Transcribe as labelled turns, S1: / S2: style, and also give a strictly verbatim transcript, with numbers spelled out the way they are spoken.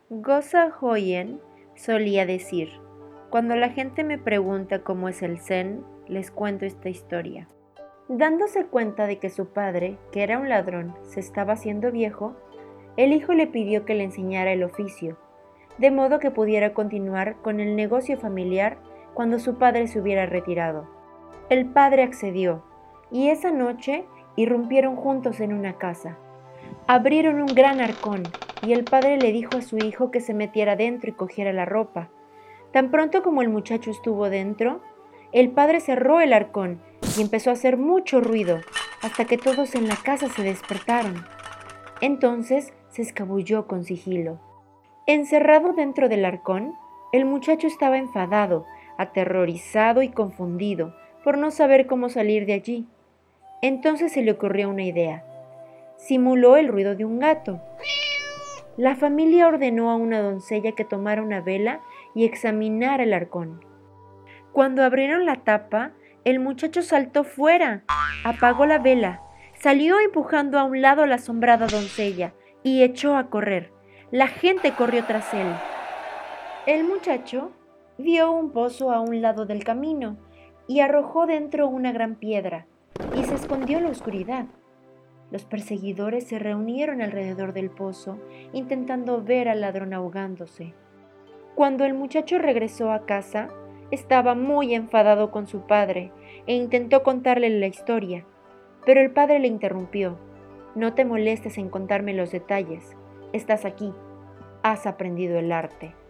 S1: Gosa Hoyen solía decir: cuando la gente me pregunta cómo es el Zen, les cuento esta historia. Dándose cuenta de que su padre, que era un ladrón, se estaba haciendo viejo, el hijo le pidió que le enseñara el oficio, de modo que pudiera continuar con el negocio familiar cuando su padre se hubiera retirado. El padre accedió, y esa noche irrumpieron juntos en una casa. Abrieron un gran arcón, y el padre le dijo a su hijo que se metiera dentro y cogiera la ropa. Tan pronto como el muchacho estuvo dentro, el padre cerró el arcón y empezó a hacer mucho ruido, hasta que todos en la casa se despertaron. Entonces se escabulló con sigilo. Encerrado dentro del arcón, el muchacho estaba enfadado, aterrorizado y confundido por no saber cómo salir de allí. Entonces se le ocurrió una idea. Simuló el ruido de un gato. La familia ordenó a una doncella que tomara una vela y examinara el arcón. Cuando abrieron la tapa, el muchacho saltó fuera, apagó la vela, salió empujando a un lado a la asombrada doncella y echó a correr. La gente corrió tras él. El muchacho vio un pozo a un lado del camino y arrojó dentro una gran piedra y se escondió en la oscuridad. Los perseguidores se reunieron alrededor del pozo, intentando ver al ladrón ahogándose. Cuando el muchacho regresó a casa, estaba muy enfadado con su padre e intentó contarle la historia, pero el padre le interrumpió. No te molestes en contarme los detalles. Estás aquí. Has aprendido el arte.